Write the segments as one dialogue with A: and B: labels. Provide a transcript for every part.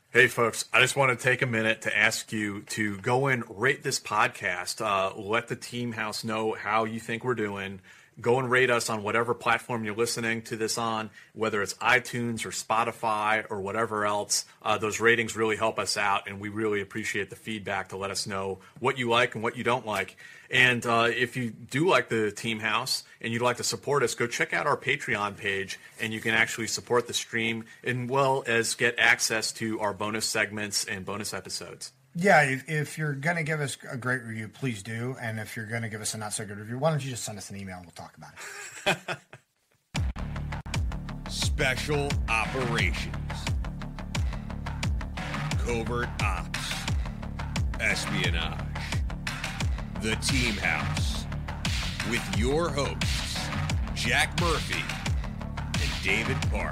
A: Hey, folks, I just want to take a minute to ask you to go and rate this podcast. Let the Team House know how you think we're doing. Go and rate us on whatever platform you're listening to this on, whether it's iTunes or Spotify or whatever else. Those ratings really help us out, and we really appreciate the feedback to let us know what you like and what you don't like. And if you do like the Team House and you'd like to support us, go check out our Patreon page, and you can actually support the stream as well as get access to our bonus segments and bonus episodes.
B: Yeah, if you're going to give us a great review, please do. And if you're going to give us a not so good review, why don't you just send us an email and we'll talk about
C: it. Special Operations, Covert Ops, Espionage, The Team House, with your hosts, Jack Murphy and David Park.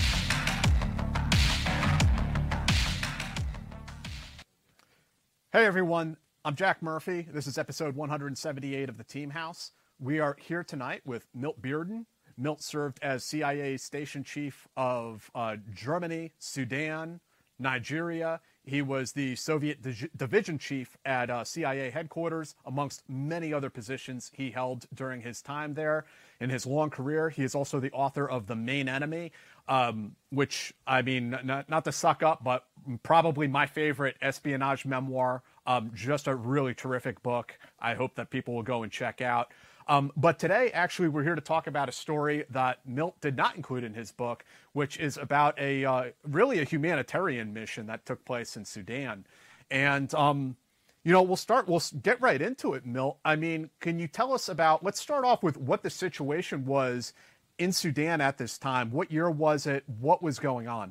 D: Hey everyone, I'm Jack Murphy. This is episode 178 of The Team House. We are here tonight with Milt Bearden. Milt served as CIA Station Chief of Germany, Sudan, Nigeria. He was the Soviet Division Chief at CIA headquarters, amongst many other positions he held during his time there. In his long career, he is also the author of The Main Enemy, which, I mean, not to suck up, but probably my favorite espionage memoir. Just a really terrific book. I hope that people will go and check out. But today, actually, we're here to talk about a story that Milt did not include in his book, which is about really a humanitarian mission that took place in Sudan. And, we'll get right into it, Milt. I mean, can you tell us let's start off with what the situation was in Sudan at this time. What year was it? What was going on?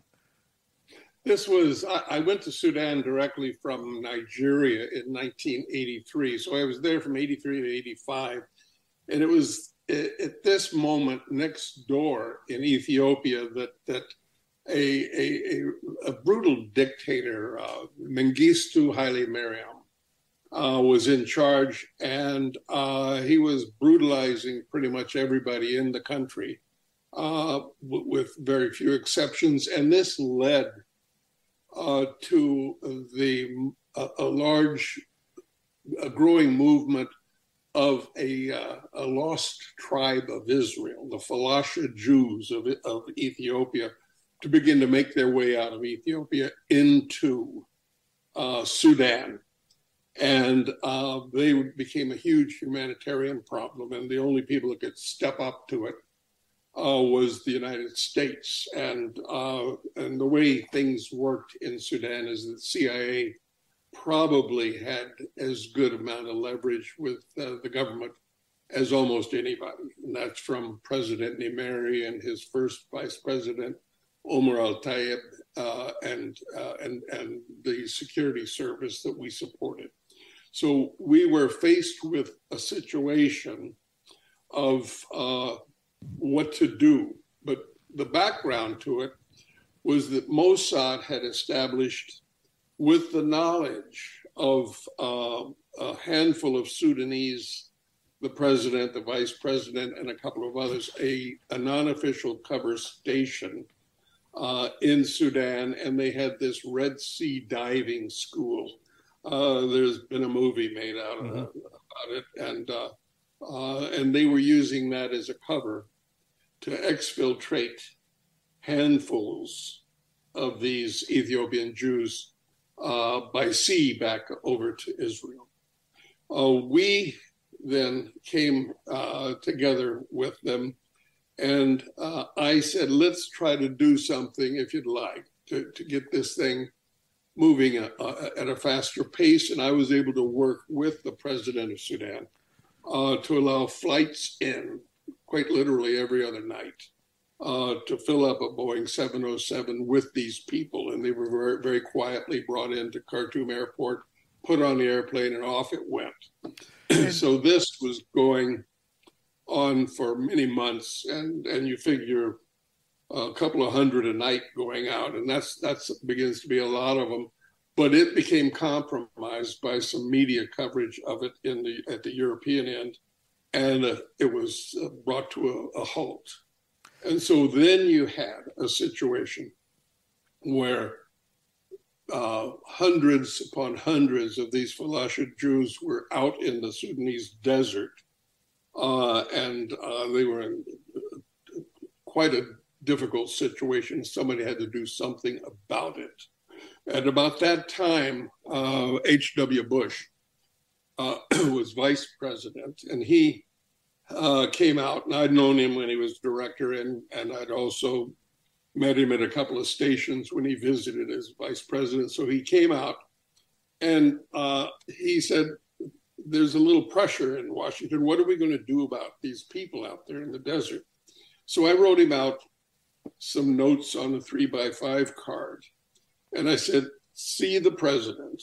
E: I went to Sudan directly from Nigeria in 1983. So I was there from 83 to 85. And it was at this moment next door in Ethiopia that a brutal dictator, Mengistu Haile Mariam, was in charge, and he was brutalizing pretty much everybody in the country, with very few exceptions. And this led to a growing movement of a lost tribe of Israel, the Falasha Jews of Ethiopia, to begin to make their way out of Ethiopia into Sudan. And they became a huge humanitarian problem, and the only people that could step up to it was the United States. And the way things worked in Sudan is that the CIA probably had as good amount of leverage with the government as almost anybody. And that's from President Nimeri and his first vice president, Omar al-Tayeb, and the security service that we supported. So we were faced with a situation of what to do. But the background to it was that Mossad had established, with the knowledge of a handful of Sudanese, the president, the vice president, and a couple of others, a non-official cover station in Sudan, and they had this Red Sea diving school. There's been a movie made about it, and they were using that as a cover to exfiltrate handfuls of these Ethiopian Jews by sea back over to Israel. We then came together with them, and I said, let's try to do something, if you'd like, to get this thing moving at a faster pace. And I was able to work with the president of Sudan to allow flights in, quite literally every other night, to fill up a Boeing 707 with these people. And they were very, very quietly brought into Khartoum Airport, put on the airplane, and off it went. So this was going on for many months, and you figure a couple of hundred a night going out, and that's begins to be a lot of them. But it became compromised by some media coverage of it at the European end, and it was brought to a halt. And so then you had a situation where hundreds upon hundreds of these Falasha Jews were out in the Sudanese desert, and they were in quite a difficult situation. Somebody had to do something about it. At about that time, H.W. Bush was vice president, and he came out, and I'd known him when he was director, and I'd also met him at a couple of stations when he visited as vice president. So he came out, and he said, there's a little pressure in Washington. What are we going to do about these people out there in the desert? So I wrote him out some notes on a 3x5 card. And I said, see the president,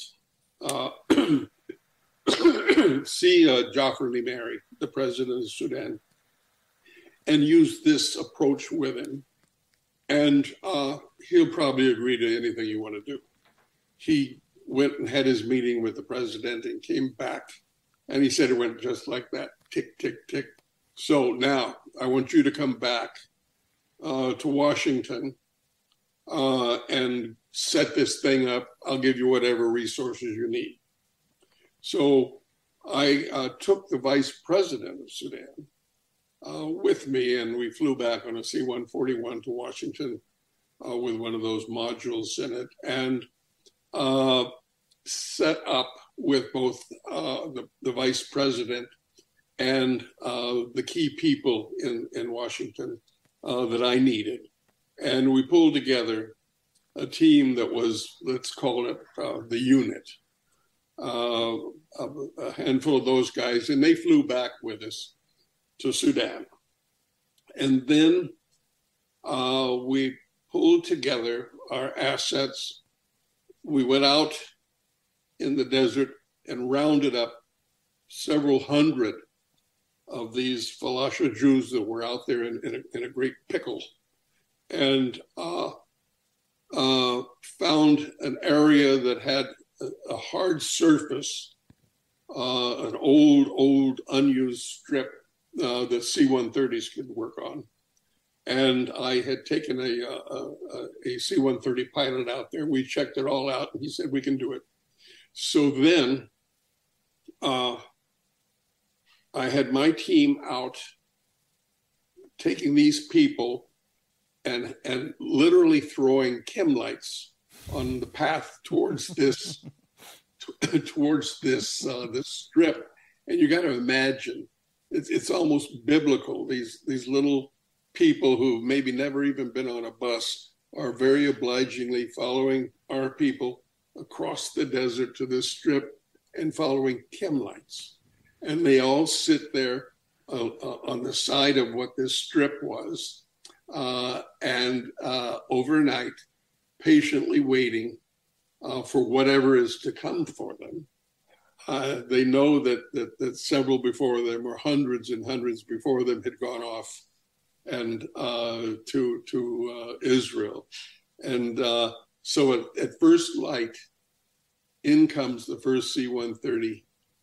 E: see Jafar Limeri, the president of Sudan, and use this approach with him. And he'll probably agree to anything you want to do. He went and had his meeting with the president and came back. And he said it went just like that, tick, tick, tick. So now I want you to come back to Washington and set this thing up. I'll give you whatever resources you need. So I took the vice president of Sudan with me, and we flew back on a C-141 to Washington with one of those modules in it, and set up with both the vice president and the key people in Washington that I needed. And we pulled together a team that was, let's call it the unit, a handful of those guys, and they flew back with us to Sudan. And then we pulled together our assets. We went out in the desert and rounded up several hundred of these Falasha Jews that were out there in a great pickle, and found an area that had a hard surface, an old unused strip that C-130s could work on. And I had taken a C-130 pilot out there. We checked it all out, and he said, we can do it. So then I had my team out taking these people and literally throwing chem lights on the path towards this this strip. And you got to imagine, it's almost biblical. These little people who maybe never even been on a bus are very obligingly following our people across the desert to this strip and following chem lights. And they all sit there on the side of what this strip was, and overnight, patiently waiting for whatever is to come for them. They know that several before them, or hundreds and hundreds before them, had gone off and to Israel. And so at first light, in comes the first C-130,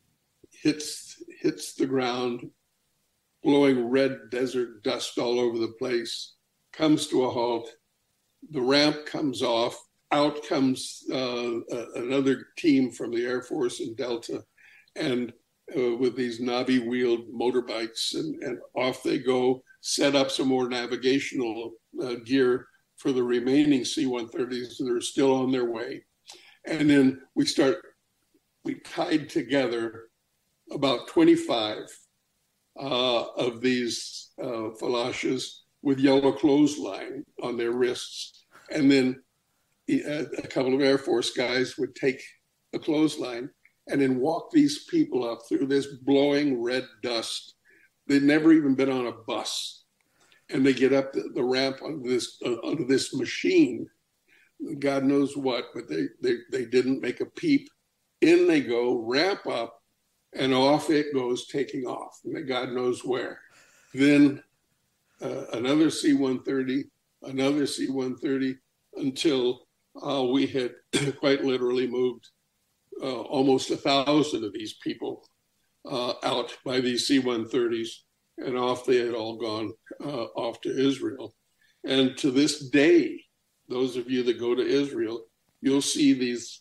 E: hits the ground, blowing red desert dust all over the place, comes to a halt. The ramp comes off. Out comes another team from the Air Force in Delta, and with these knobby-wheeled motorbikes, and off they go, set up some more navigational gear for the remaining C-130s that are still on their way. And then we tied together about 25 of these Falashas with yellow clothesline on their wrists. And then a couple of Air Force guys would take a clothesline and then walk these people up through this blowing red dust. They'd never even been on a bus. And they get up the ramp onto this machine, God knows what, but they didn't make a peep. In they go, ramp up, and off it goes, taking off, and God knows where. Then another C-130, another C-130, until we had quite literally moved almost 1,000 of these people out by these C-130s, and off they had all gone off to Israel. And to this day, those of you that go to Israel, you'll see these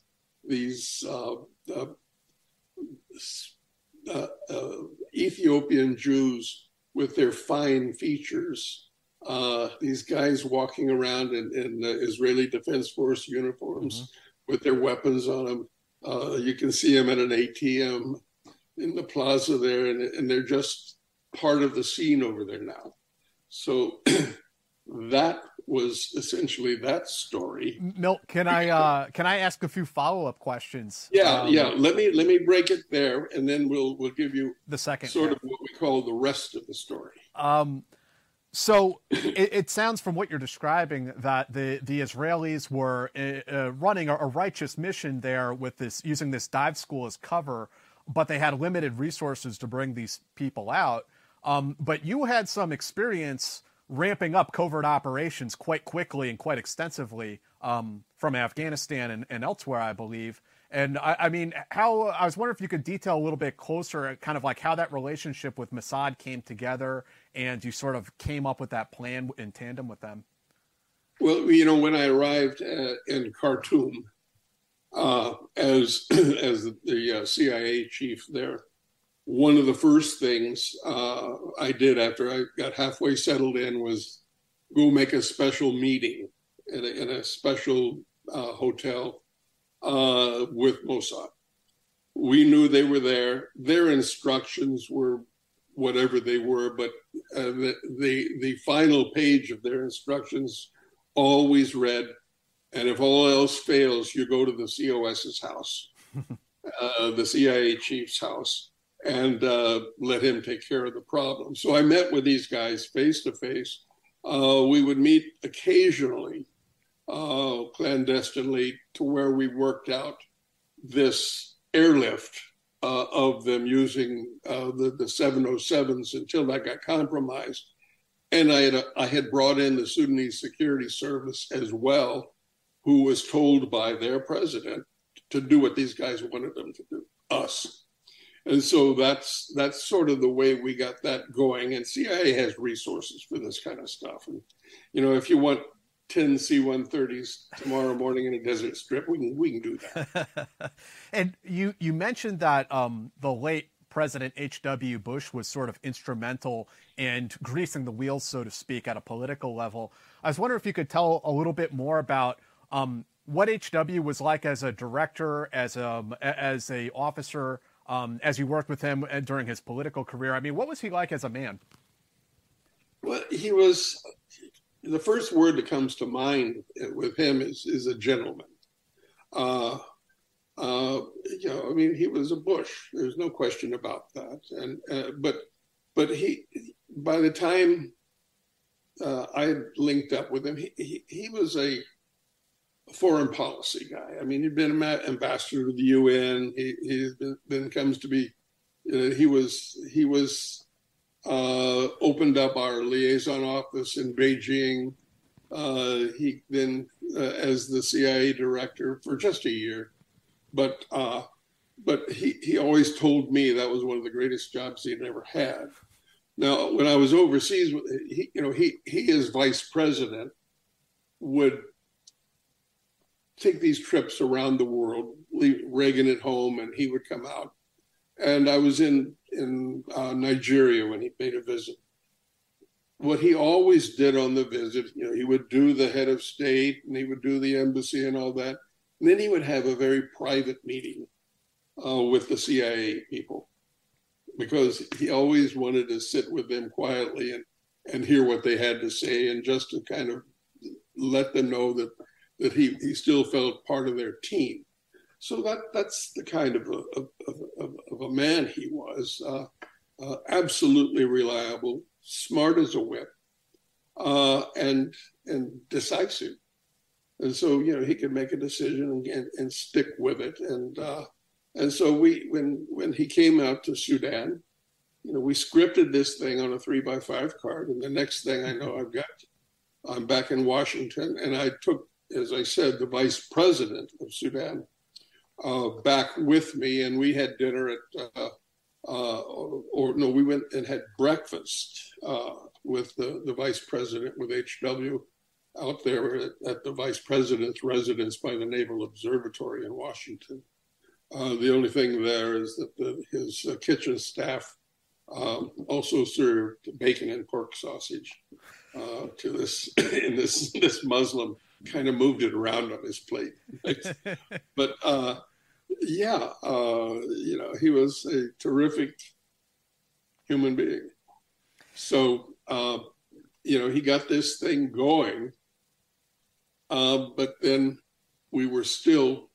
E: Ethiopian Jews with their fine features. These guys walking around in Israeli Defense Force uniforms with their weapons on them. You can see them at an ATM in the plaza there, and they're just part of the scene over there now. So that was essentially that story.
D: Milt, can I ask a few follow-up questions?
E: Yeah. Let me break it there, and then we'll give you
D: the second
E: sort of what we call the rest of the story.
D: So it sounds from what you're describing that the Israelis were running a righteous mission there with this, using this dive school as cover, but they had limited resources to bring these people out. But you had some experience ramping up covert operations quite quickly and quite extensively from Afghanistan and elsewhere, I believe. And I mean, I was wondering if you could detail a little bit closer, kind of like how that relationship with Mossad came together, and you sort of came up with that plan in tandem with them.
E: Well, when I arrived in Khartoum as the CIA chief there, one of the first things I did after I got halfway settled in was go make a special meeting in a special hotel with Mossad. We knew they were there. Their instructions were whatever they were, but the final page of their instructions always read, and if all else fails, you go to the COS's house, the CIA chief's house, and let him take care of the problem. So I met with these guys face to face. We would meet occasionally, clandestinely, to where we worked out this airlift of them using the 707s until that got compromised. And I had brought in the Sudanese Security Service as well, who was told by their president to do what these guys wanted them to do, us. And so that's sort of the way we got that going. And CIA has resources for this kind of stuff. And, if you want 10 C-130s tomorrow morning in a desert strip, we can do that.
D: And you mentioned that the late President H.W. Bush was sort of instrumental in greasing the wheels, so to speak, at a political level. I was wondering if you could tell a little bit more about what H.W. was like as a director, as a officer, as you worked with him during his political career. I mean, what was he like as a man?
E: Well, he was, the first word that comes to mind with him is a gentleman. He was a Bush. There's no question about that. And but he, by the time I linked up with him, he was a foreign policy guy. I mean, he'd been an ambassador to the UN. He then comes to be. He was opened up our liaison office in Beijing. He then, as the CIA director for just a year, but he always told me that was one of the greatest jobs he'd ever had. Now, when I was overseas, he as vice president would take these trips around the world, leave Reagan at home, and he would come out. And I was in Nigeria when he paid a visit. What he always did on the visit, he would do the head of state and he would do the embassy and all that. And then he would have a very private meeting with the CIA people, because he always wanted to sit with them quietly and hear what they had to say, and just to kind of let them know that he still felt part of their team. So that's the kind of a man he was. Absolutely reliable, smart as a whip, and decisive. And so he could make a decision and stick with it. And so when he came out to Sudan, we scripted this thing on a 3x5 card, and the next thing I know, I'm back in Washington, and I took, as I said, the vice president of Sudan back with me, and we had dinner at, we went and had breakfast with the vice president, with HW, out there at the vice president's residence by the Naval Observatory in Washington. The only thing there is that his kitchen staff also served bacon and pork sausage to this, and this Muslim kind of moved it around on his plate. But yeah, he was a terrific human being. So, he got this thing going, but then we were still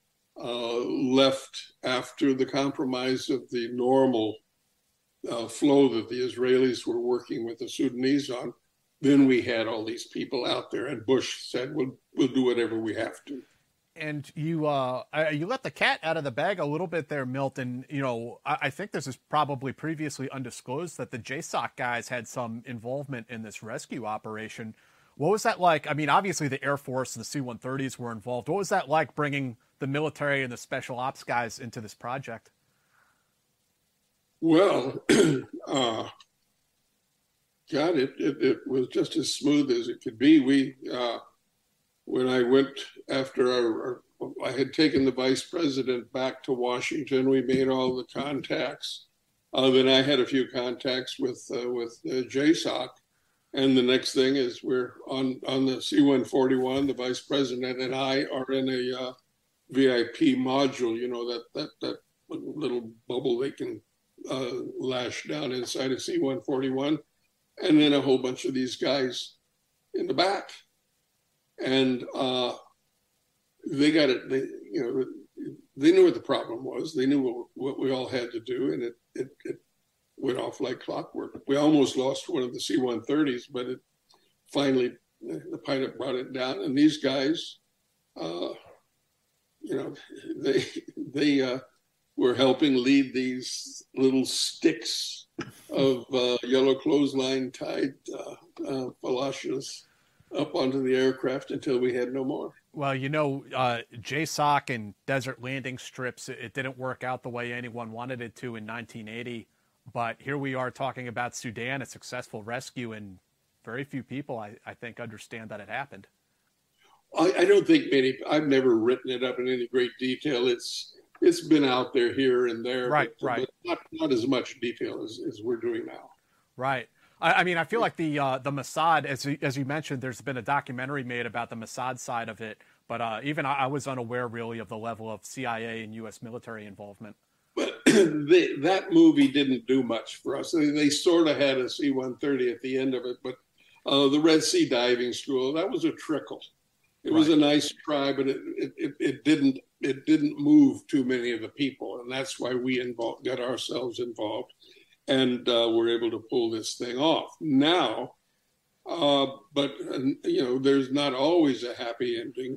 E: left after the compromise of the normal flow that the Israelis were working with the Sudanese on. Then we had all these people out there, and Bush said, "We'll do whatever we have to."
D: And you let the cat out of the bag a little bit there, Milton. I think this is probably previously undisclosed that the JSOC guys had some involvement in this rescue operation. What was that like? I mean, obviously the Air Force and the C-130s were involved. What was that like bringing the military and the special ops guys into this project?
E: Well, God, it was just as smooth as it could be. When I went after I had taken the vice president back to Washington, we made all the contacts. Then I had a few contacts with JSOC, and the next thing is we're on the C-141. The vice president and I are in a VIP module. That little bubble they can lash down inside a C-141, and then a whole bunch of these guys in the back. And they got it. They knew what the problem was. They knew what we all had to do, and it went off like clockwork. We almost lost one of the C-130s, but it finally the pilot brought it down. And these guys, they were helping lead these little sticks of yellow clothesline tied falashas up onto the aircraft until we had no more.
D: Well, JSOC and desert landing strips, it didn't work out the way anyone wanted it to in 1980. But here we are talking about Sudan, a successful rescue, and very few people, I think, understand that it happened.
E: I don't think many. I've never written it up in any great detail. It's been out there here and there,
D: right.
E: But not as much detail as we're doing now.
D: Right. I mean, I feel like the Mossad, as you mentioned, there's been a documentary made about the Mossad side of it, but even I was unaware really of the level of CIA and U.S. military involvement.
E: But that movie didn't do much for us. They sort of had a C-130 at the end of it, but the Red Sea Diving School, that was a trickle. It was a nice try, but it didn't move too many of the people, and that's why we got ourselves involved. And we're able to pull this thing off now. But there's not always a happy ending.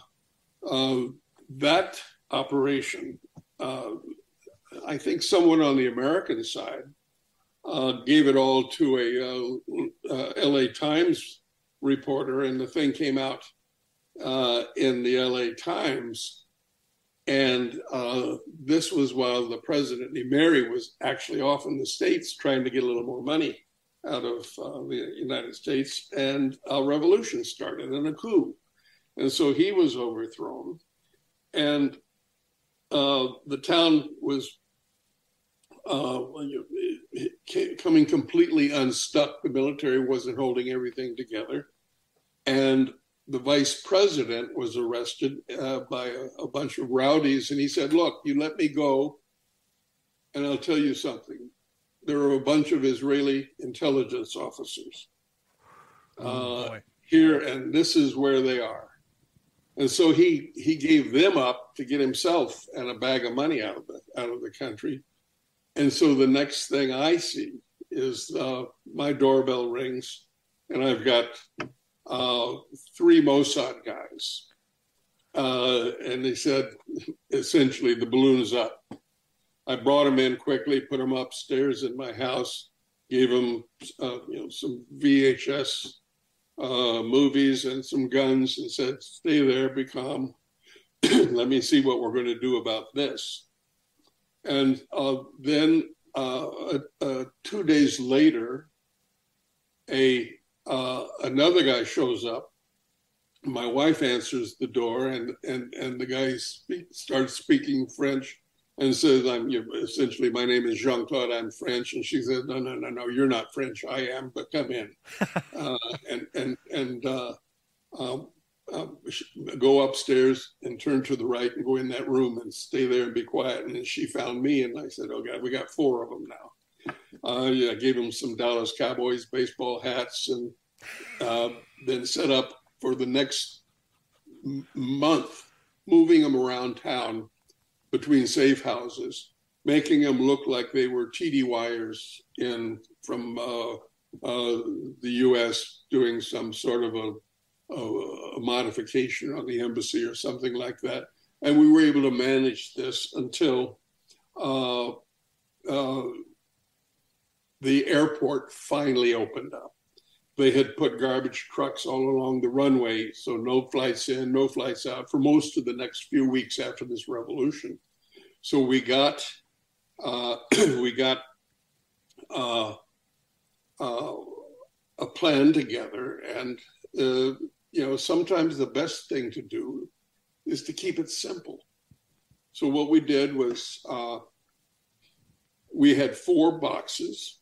E: That operation, I think someone on the American side gave it all to a LA Times reporter, and the thing came out in the LA Times. And this was while the president, Nimeri, was actually off in the States trying to get a little more money out of the United States. And a revolution started and a coup. And so he was overthrown. And the town was coming completely unstuck. The military wasn't holding everything together. And the vice president was arrested by a bunch of rowdies, and he said, "Look, you let me go, and I'll tell you something. There are a bunch of Israeli intelligence officers here, and this is where they are." And so he gave them up to get himself and a bag of money out of the country. And so the next thing I see is my doorbell rings, and I've got 3 Mossad guys. And they said, essentially, the balloon's up. I brought them in quickly, put them upstairs in my house, gave them some VHS movies and some guns, and said, "Stay there, be calm. Let me see what we're going to do about this." And then 2 days later, another guy shows up my wife answers the door, and the guy starts speaking French and says, essentially, my name is Jean-Claude, I'm French. And she says, no, you're not French, I am, but come in. Go upstairs and turn to the right and go in that room and stay there and be quiet. And then she found me, and I said, oh God, we got 4 of them now. I gave them some Dallas Cowboys baseball hats, and then set up for the next month, moving them around town between safe houses, making them look like they were TDYers from the U.S. doing some sort of a modification on the embassy or something like that. And we were able to manage this until the airport finally opened up. They had put garbage trucks all along the runway, so no flights in, no flights out for most of the next few weeks after this revolution. So we got a plan together, and sometimes the best thing to do is to keep it simple. So what we did was we had 4 boxes,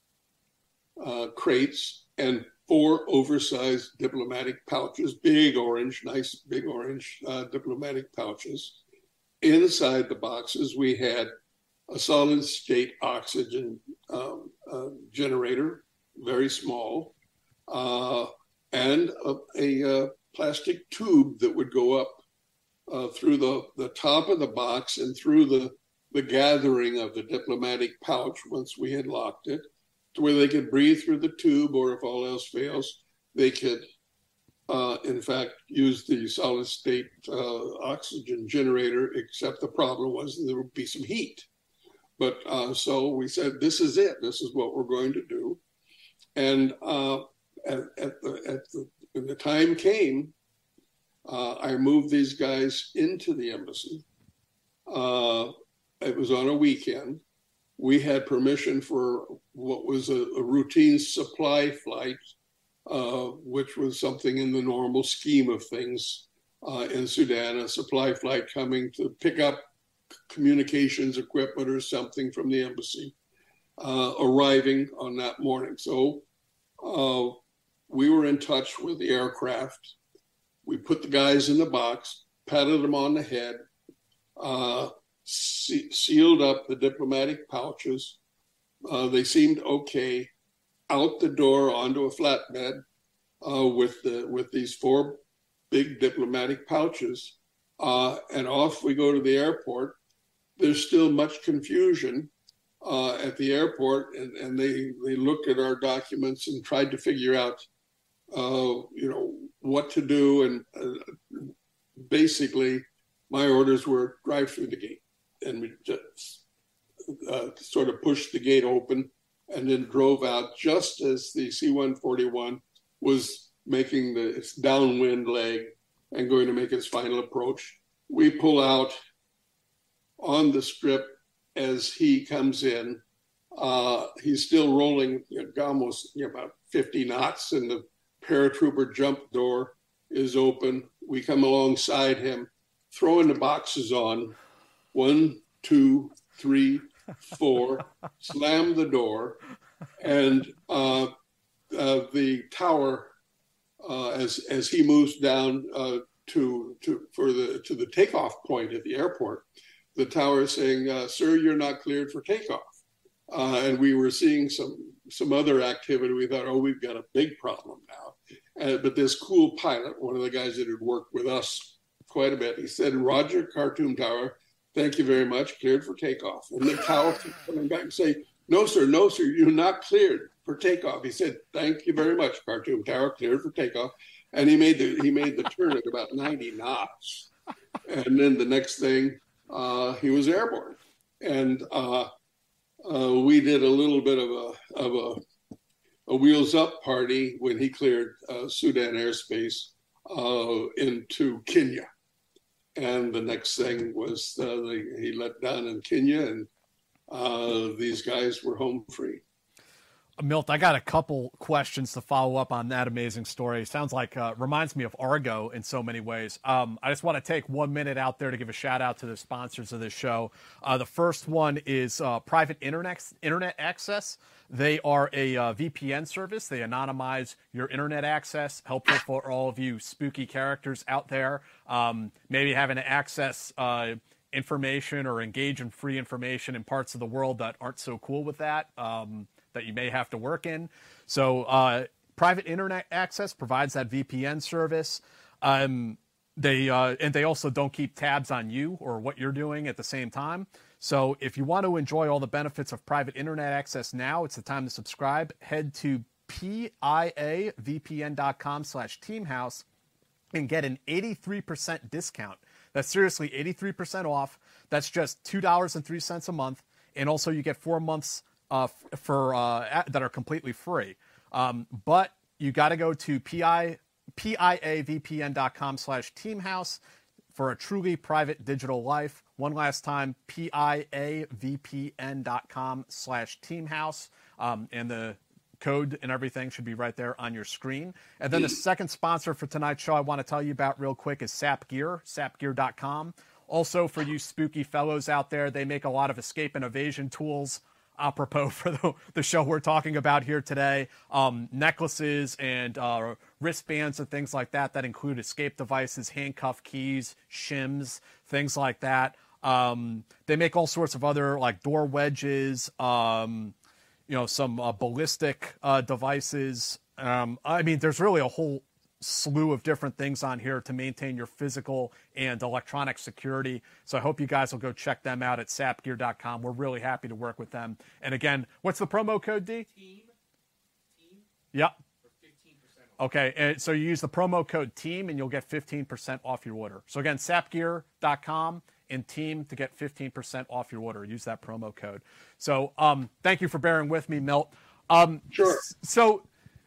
E: crates, and 4 oversized diplomatic pouches, nice big orange diplomatic pouches. Inside the boxes, we had a solid state oxygen generator, very small, and a plastic tube that would go up through the top of the box and through the gathering of the diplomatic pouch once we had locked it, to where they could breathe through the tube, or if all else fails, they could, in fact, use the solid state oxygen generator, except the problem was that there would be some heat. But so we said, this is it. This is what we're going to do. And when the time came, I moved these guys into the embassy. It was on a weekend. We had permission for what was a routine supply flight, which was something in the normal scheme of things in Sudan, a supply flight coming to pick up communications equipment or something from the embassy, arriving on that morning. So we were in touch with the aircraft. We put the guys in the box, patted them on the head, sealed up the diplomatic pouches. They seemed okay. Out the door onto a flatbed with these 4 big diplomatic pouches, and off we go to the airport. There's still much confusion at the airport, and they looked at our documents and tried to figure out, what to do. And basically, my orders were drive through the gate, and we just sort of pushed the gate open and then drove out just as the C-141 was making its downwind leg and going to make its final approach. We pull out on the strip as he comes in. He's still rolling almost about 50 knots, and the paratrooper jump door is open. We come alongside him, throwing the boxes on. 1, 2, 3, 4, slam the door, and the tower, as he moves down to the takeoff point at the airport, the tower is saying, "Sir, you're not cleared for takeoff." And we were seeing some other activity. We thought, oh, we've got a big problem now. But this cool pilot, one of the guys that had worked with us quite a bit, he said, "Roger, Khartoum Tower, thank you very much, cleared for takeoff." And the tower kept coming back and say, no, sir, you're not cleared for takeoff." He said, "Thank you very much, Khartoum Tower, cleared for takeoff." And he made the turn at about 90 knots. And then the next thing, he was airborne. And we did a little bit of a wheels up party when he cleared Sudan airspace into Kenya. And the next thing was he let down in Kenya, and these guys were home free.
D: Milt, I got a couple questions to follow up on that amazing story. Sounds like reminds me of Argo in so many ways. I just want to take 1 minute out there to give a shout out to the sponsors of this show. The first one is Private Internet Access. They are a VPN service. They anonymize your internet access, helpful for all of you spooky characters out there. Maybe having to access information or engage in free information in parts of the world that aren't so cool with that. That you may have to work in. So Private Internet Access provides that VPN service. They also don't keep tabs on you or what you're doing at the same time. So if you want to enjoy all the benefits of Private Internet Access now, it's the time to subscribe. Head to piavpn.com/teamhouse and get an 83% discount. That's seriously 83% off. That's just $2.03 a month. And also you get 4 months that are completely free. But you got to go to piavpn.com/teamhouse for a truly private digital life. One last time, piavpn.com/teamhouse. And the code and everything should be right there on your screen. And then the second sponsor for tonight's show I want to tell you about real quick is Sap Gear, sapgear.com. Also, for you spooky fellows out there, they make a lot of escape and evasion tools, apropos for the show we're talking about here today. Necklaces and wristbands and things like that include escape devices, handcuff keys, shims, things like that. They make all sorts of other like door wedges, some ballistic devices. I mean, there's really a whole slew of different things on here to maintain your physical and electronic security. So I hope you guys will go check them out at sapgear.com. We're really happy to work with them. And again, what's the promo code, D? Team. Yep. For 15% off. Okay, and so you use the promo code TEAM and you'll get 15% off your order. So again, sapgear.com and TEAM to get 15% off your order. Use that promo code. So thank you for bearing with me, Milt.
E: Sure.
D: So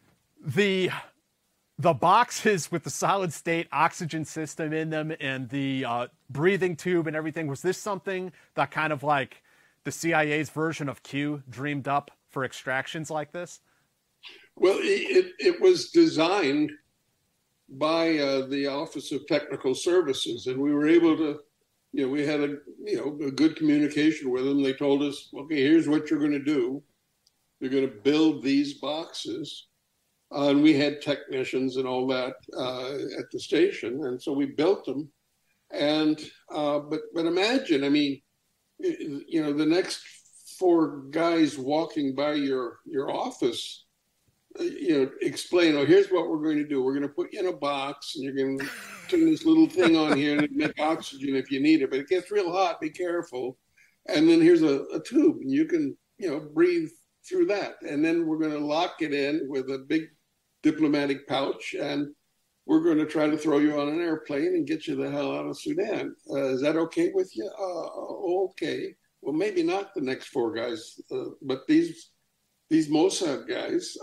D: the boxes with the solid state oxygen system in them and the breathing tube and everything, was this something that kind of like the CIA's version of Q dreamed up for extractions like this?
E: Well, it was designed by the Office of Technical Services, and we were able to, we had a good communication with them. They told us, okay, here's what you're going to do. You're going to build these boxes. And we had technicians and all that at the station, and so we built them. And but imagine, I mean, the next 4 guys walking by your office, explain, oh, here's what we're going to do. We're going to put you in a box, and you're going to turn this little thing on here and make oxygen if you need it. But it gets real hot. Be careful. And then here's a tube, and you can breathe through that. And then we're going to lock it in with a big diplomatic pouch, and we're going to try to throw you on an airplane and get you the hell out of Sudan. Is that okay with you? Okay. Well, maybe not the next 4 guys, but these Mossad guys,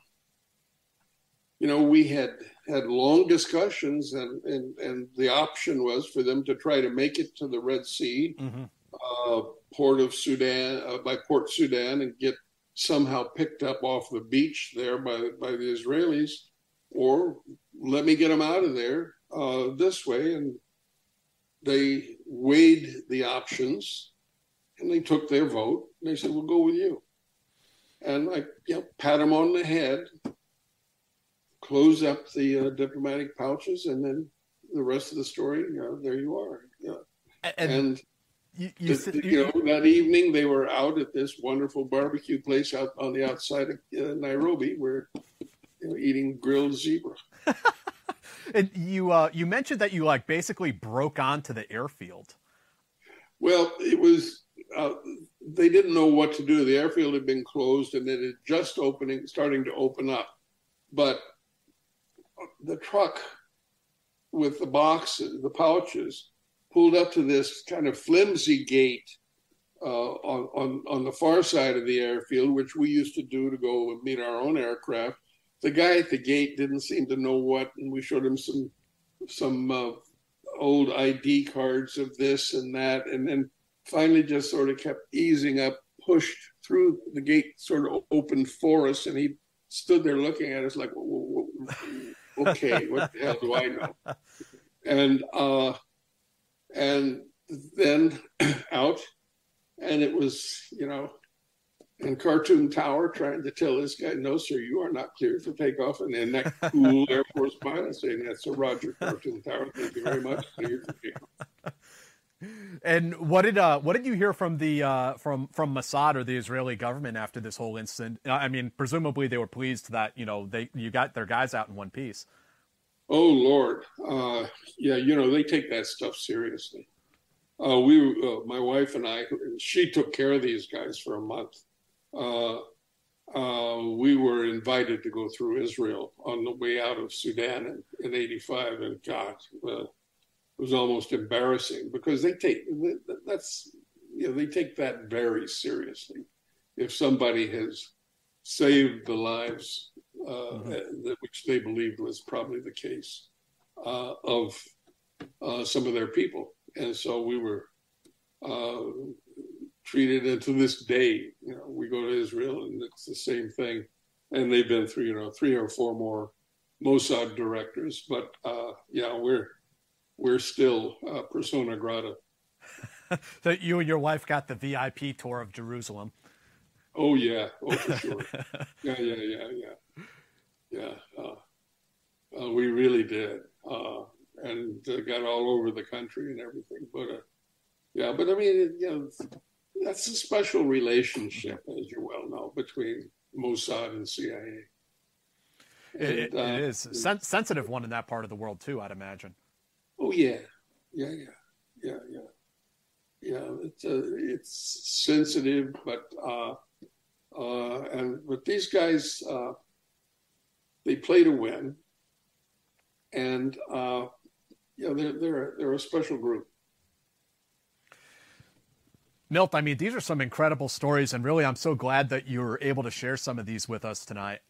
E: we had long discussions, and the option was for them to try to make it to the Red Sea, Port of Sudan, by Port Sudan, and get somehow picked up off the beach there by the Israelis, or let me get them out of there this way. And they weighed the options, and they took their vote. And they said, we'll go with you. And I pat them on the head, close up the diplomatic pouches, and then the rest of the story, there you are. And that evening they were out at this wonderful barbecue place out on the outside of Nairobi, where eating grilled zebra.
D: And you mentioned that you basically broke onto the airfield.
E: Well, it was they didn't know what to do. The airfield had been closed, and it had just starting to open up. But the truck with the boxes, the pouches, pulled up to this kind of flimsy gate on the far side of the airfield, which we used to do to go and meet our own aircraft. The guy at the gate didn't seem to know what, and we showed him some old ID cards of this and that, and then finally just sort of kept easing up, pushed through the gate, sort of opened for us, and he stood there looking at us like, okay, what the hell do I know? And then out, and it was, in Khartoum Tower trying to tell this guy, no, sir, you are not cleared for takeoff. And then that cool Air Force pilot saying, that's Sir Roger, Khartoum Tower. Thank you very much. Cleared for takeoff.
D: And what did you hear from the from Mossad or the Israeli government after this whole incident? I mean, presumably they were pleased that you got their guys out in one piece.
E: Oh Lord, yeah, they take that stuff seriously. My wife and I, she took care of these guys for a month. We were invited to go through Israel on the way out of Sudan in '85, and God. It was almost embarrassing because they take that very seriously. If somebody has saved the lives, which they believed was probably the case, of some of their people, and so we were treated. And to this day, we go to Israel and it's the same thing. And they've been through, 3 or 4 more Mossad directors, but we're still persona grata.
D: So you and your wife got the VIP tour of Jerusalem.
E: Oh yeah, for sure. Yeah. We really did, and got all over the country and everything. But but I mean, that's a special relationship, as you well know, between Mossad and CIA.
D: It is a sensitive one in that part of the world too, I'd imagine.
E: Oh yeah. It's sensitive, but these guys, they play to win, and they're a special group.
D: Milt, I mean, these are some incredible stories, and really, I'm so glad that you were able to share some of these with us tonight.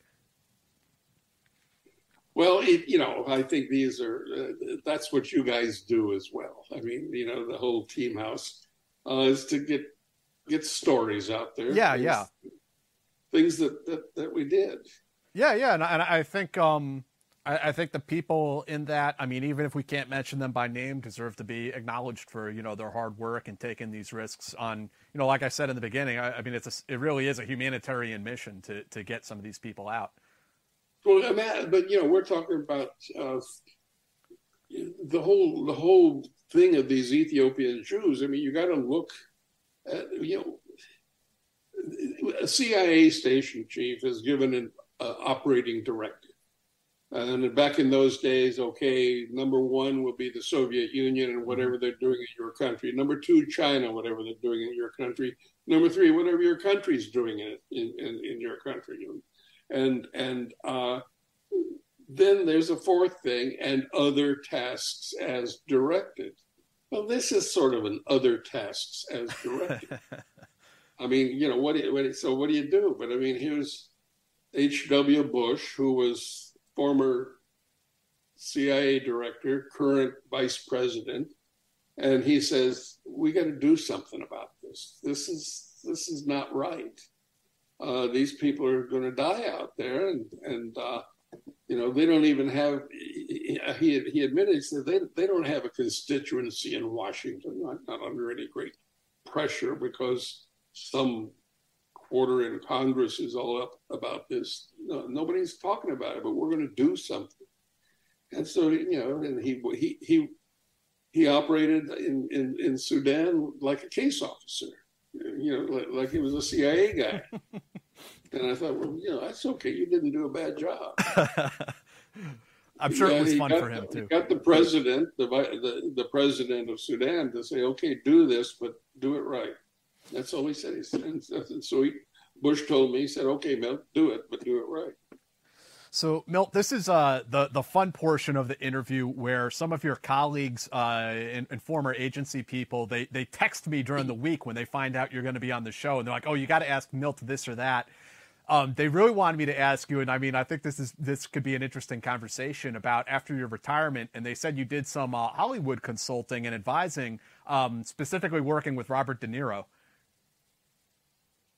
E: Well, I think these are, that's what you guys do as well. I mean, the whole Team House is to get stories out there.
D: Yeah.
E: Things that we did.
D: Yeah. And I think, I think the people in that, I mean, even if we can't mention them by name, deserve to be acknowledged for, their hard work and taking these risks on, like I said in the beginning, I mean, it really is a humanitarian mission to get some of these people out.
E: Well, but we're talking about the whole thing of these Ethiopian Jews. I mean, you got to look at a CIA station chief is given an operating directive, and back in those days, okay, number 1 would be the Soviet Union and whatever they're doing in your country. Number 2, China, whatever they're doing in your country. Number 3, whatever your country's doing in your country. And then there's a 4th thing, and other tasks as directed. Well, this is sort of an other tasks as directed. I mean, what do you do? But I mean, here's H.W. Bush, who was former CIA director, current vice president, and he says, we got to do something about this. This is not right. These people are going to die out there, and they don't even have. He admitted, he said they don't have a constituency in Washington, not under any great pressure, because some quarter in Congress is all up about this. No, nobody's talking about it, but we're going to do something. And so and he operated in Sudan like a case officer. Like he was a CIA guy. And I thought, well, that's okay. You didn't do a bad job.
D: I'm sure it was fun for him too.
E: He got the president, the president of Sudan, to say, okay, do this, but do it right. That's all he said. And so Bush told me, he said, okay, Milt, do it, but do it right.
D: So, Milt, this is the fun portion of the interview where some of your colleagues and former agency people, they text me during the week when they find out you're going to be on the show, and they're like, oh, you got to ask Milt this or that. They really wanted me to ask you, and I mean, I think this could be an interesting conversation about after your retirement, and they said you did some Hollywood consulting and advising, specifically working with Robert De Niro.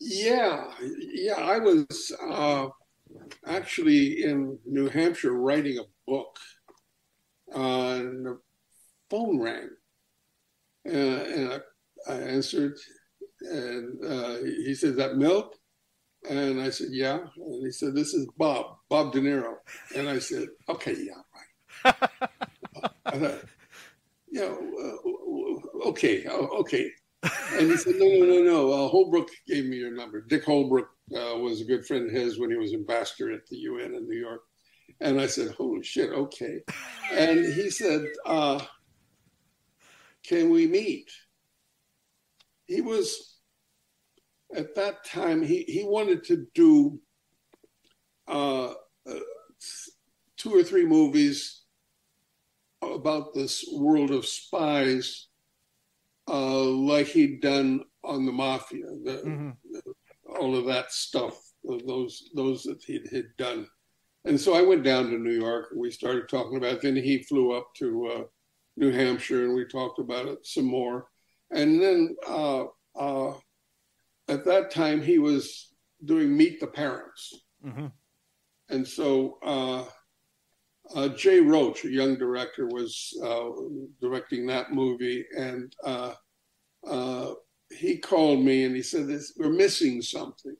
E: Yeah, yeah. I was actually in New Hampshire writing a book, and the phone rang, and I answered, and he said, "That Milt?" And I said, "Yeah." And he said, "This is Bob De Niro." And I said, "Okay, yeah, right." I thought, okay, okay. And he said, no. Holbrook gave me your number. Dick Holbrook was a good friend of his when he was ambassador at the UN in New York. And I said, holy shit, okay. And he said, can we meet? He was, at that time, he wanted to do 2 or 3 movies about this world of spies, like he'd done on the Mafia, all of that stuff, those that he'd done. And so I went down to New York and we started talking about it. Then he flew up to New Hampshire and we talked about it some more. And then at that time he was doing Meet the Parents. Mm-hmm. And so Jay Roach, a young director, was directing that movie, and he called me and he said, "We're missing something."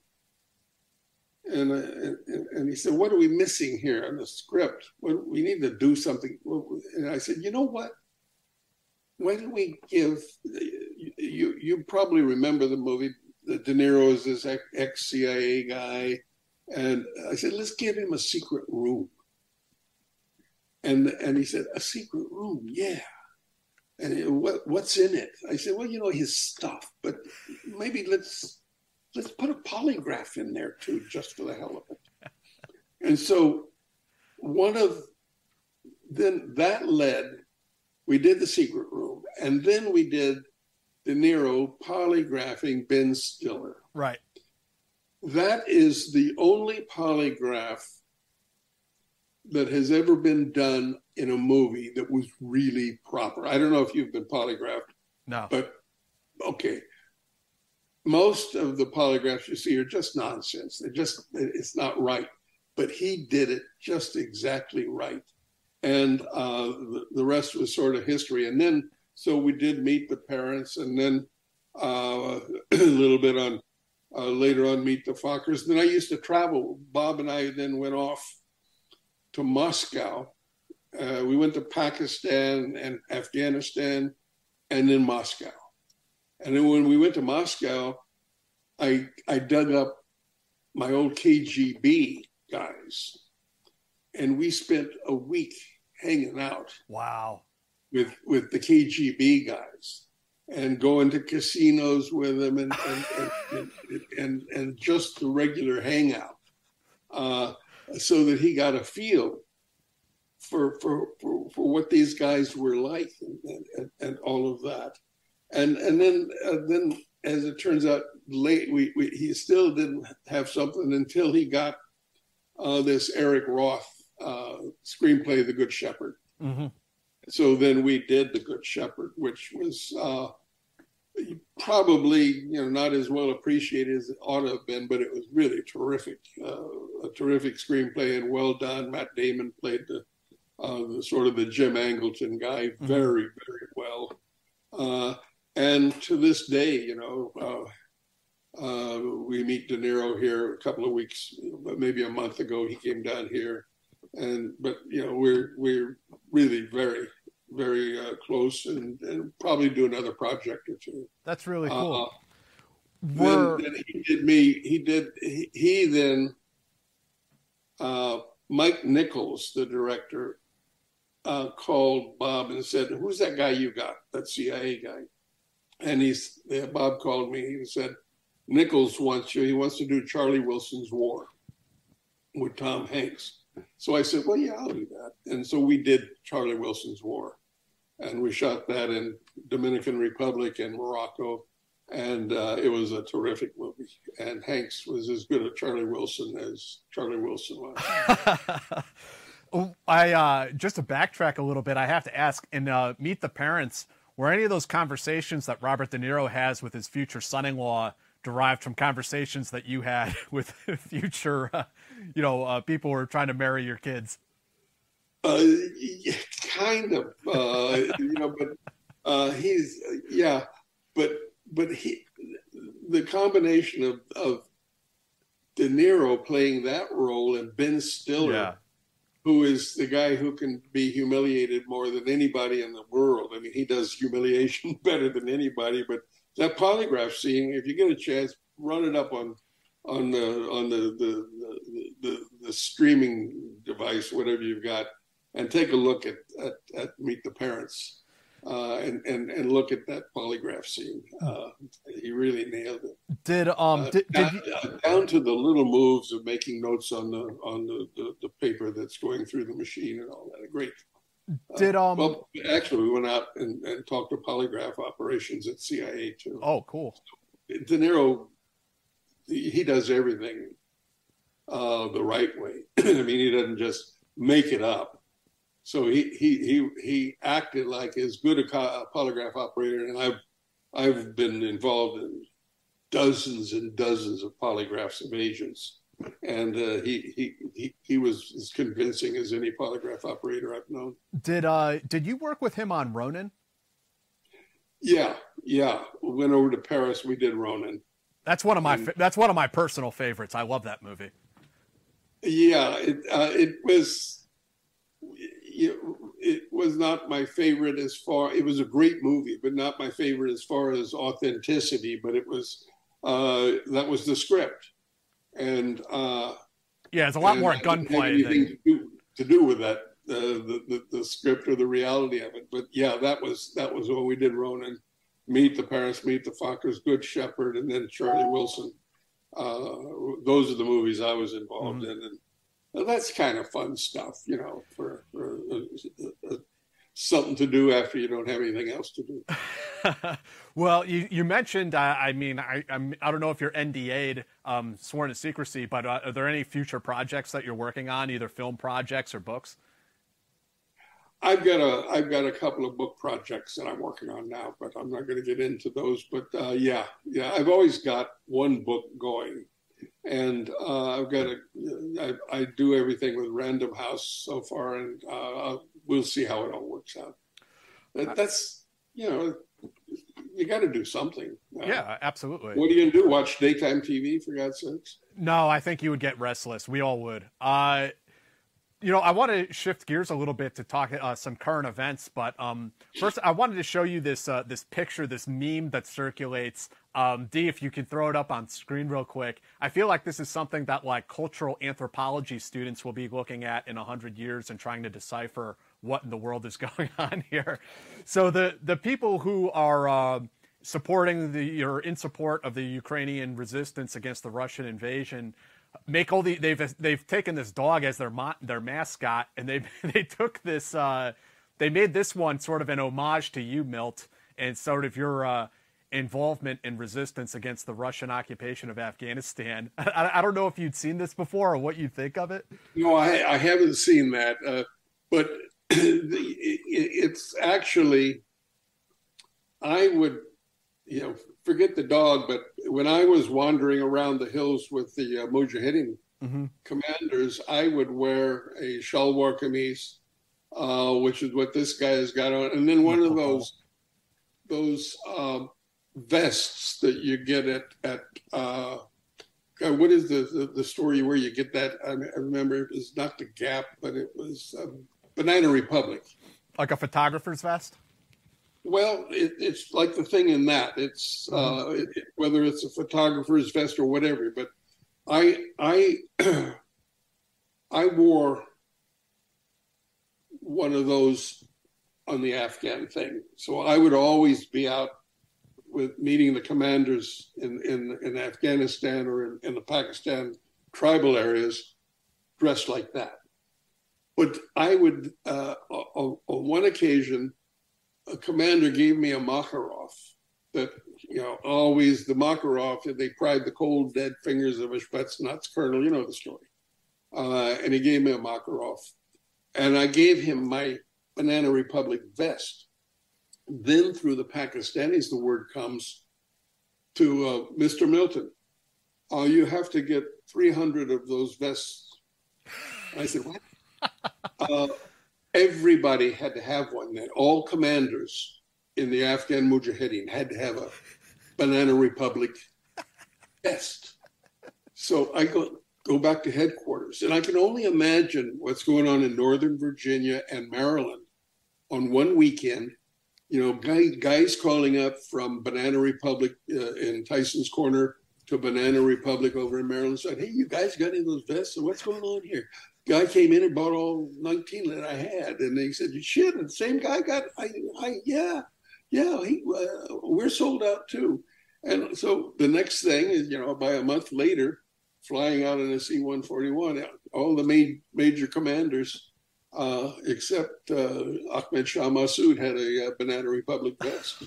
E: And he said, "What are we missing here in the script? We need to do something." And I said, "You know what? Why don't we give you probably remember the movie? De Niro is this ex-CIA guy, and I said, let's give him a secret room." And he said, "A secret room, yeah." And what's in it? I said, "Well, his stuff, but maybe let's put a polygraph in there too, just for the hell of it." And so we did the secret room, and then we did De Niro polygraphing Ben Stiller.
D: Right. That
E: is the only polygraph that has ever been done in a movie that was really proper. I don't know if you've been polygraphed.
D: No.
E: But, okay. Most of the polygraphs you see are just nonsense. It's not right. But he did it just exactly right. And the rest was sort of history. And then, so we did Meet the Parents, and then a little bit on, later on, Meet the Fockers. Then I used to travel. Bob and I then went off to Moscow. We went to Pakistan and Afghanistan, and then Moscow. And then when we went to Moscow, I dug up my old KGB guys, and we spent a week hanging out.
D: Wow.
E: With the KGB guys, and going to casinos with them, and just the regular hangout, so that he got a feel for what these guys were like, and all of that, and then as it turns out, he still didn't have something until he got this Eric Roth screenplay, The Good Shepherd. Mm-hmm. So then we did The Good Shepherd, which was probably not as well appreciated as it ought to have been, but it was really terrific, a terrific screenplay and well done. Matt Damon played the sort of the Jim Angleton guy very, very well. And to this day, we meet De Niro here a couple of weeks, maybe a month ago. He came down here, but we're really very, very close, and probably do another project or two.
D: That's really cool.
E: Then he then Mike Nichols, the director, called Bob and said, "Who's that guy you got? That CIA guy?" And Bob called me. He said, "Nichols wants you. He wants to do Charlie Wilson's War with Tom Hanks." So I said, "Well, yeah, I'll do that." And so we did Charlie Wilson's War, and we shot that in Dominican Republic and Morocco, and it was a terrific movie. And Hanks was as good at Charlie Wilson as Charlie Wilson was.
D: I just to backtrack a little bit, I have to ask, in Meet the Parents, were any of those conversations that Robert De Niro has with his future son-in-law derived from conversations that you had with future, people who are trying to marry your kids.
E: Yeah, kind of, but he's, but the combination of De Niro playing that role and Ben Stiller, who is the guy who can be humiliated more than anybody in the world. I mean, he does humiliation better than anybody. But that polygraph scene, if you get a chance, run it up on the streaming device, whatever you've got, and take a look at Meet the Parents, and look at that polygraph scene. He really nailed it.
D: Did
E: down to the little moves of making notes on the paper that's going through the machine and all that. Great. Well, actually, we went out and talked to polygraph operations at CIA too.
D: Oh, cool.
E: De Niro, he does everything the right way. I mean, he doesn't just make it up. So he acted like as good a polygraph operator, and I've been involved in dozens and dozens of polygraphs of agents, and he was as convincing as any polygraph operator I've known.
D: Did you work with him on Ronin?
E: Yeah. We went over to Paris. We did Ronin.
D: That's one of my personal favorites. I love that movie.
E: Yeah, it was. It was not my favorite it was a great movie, but not my favorite as far as authenticity. But it was that was the script, and
D: it's a lot more gunplay
E: to do with that the script or the reality of it. But yeah, that was what we did. Ronin, Meet the Parents, Meet the Fockers, Good Shepherd, and then Charlie Wilson. Those are the movies I was involved in, and that's kind of fun stuff, for something to do after you don't have anything else to do.
D: Well, you mentioned, I don't know if you're NDA'd, sworn to secrecy, but are there any future projects that you're working on, either film projects or books?
E: I've got a couple of book projects that I'm working on now, but I'm not going to get into those. But I've always got one book going. And I do everything with Random House so far, and we'll see how it all works out. That's, you got to do something.
D: Yeah, absolutely.
E: What are you going to do? Watch daytime TV, for God's sakes?
D: No, I think you would get restless. We all would. I want to shift gears a little bit to talk some current events, but first I wanted to show you this picture, this meme that circulates. D, if you can throw it up on screen real quick. I feel like this is something that like cultural anthropology students will be looking at in 100 years and trying to decipher what in the world is going on here. So the people who are supporting or in support of the Ukrainian resistance against the Russian invasion make all they've taken this dog as their mascot, and they took this they made this one sort of an homage to you, Milt, and sort of your involvement in resistance against the Russian occupation of Afghanistan. I don't know if you'd seen this before or what you think of it.
E: No, I haven't seen that, but it's actually, I would, forget the dog, but when I was wandering around the hills with the Mujahideen commanders, I would wear a shalwar kameez, which is what this guy has got on, and then one of those vests that you get at what is the store where you get that? I remember it was not the Gap, but it was Banana Republic.
D: Like a photographer's vest?
E: Well, it's like the thing in that. It's whether it's a photographer's vest or whatever. But I wore one of those on the Afghan thing. So I would always be out with meeting the commanders in Afghanistan or in the Pakistan tribal areas dressed like that. But I would, on one occasion, a commander gave me a Makarov that, always the Makarov, they pried the cold, dead fingers of a Spetsnaz colonel, you know the story. And he gave me a Makarov. And I gave him my Banana Republic vest. Then through the Pakistanis, the word comes, to Mr. Milton, you have to get 300 of those vests. I said, what? Everybody had to have one. Then all commanders in the Afghan Mujahideen had to have a Banana Republic vest. So I go back to headquarters, and I can only imagine what's going on in Northern Virginia and Maryland on one weekend. You know, guys calling up from Banana Republic in Tyson's Corner to Banana Republic over in Maryland, said, "Hey, you guys got any of those vests? What's going on here?" Guy came in and bought all 19 that I had, and they said, "Shit!" And the same guy got, yeah, we're sold out too. And so the next thing is, you know, by a month later, flying out in a C-141, all the major commanders, except Ahmed Shah Massoud, had a Banana Republic vest.